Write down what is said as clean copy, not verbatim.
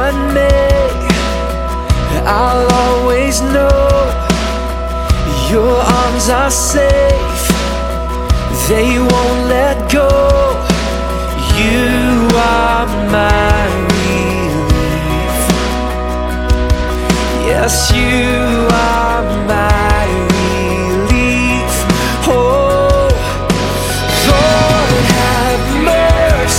find me, I'll always know your arms are safe, they won't let go. You are my relief. Yes, you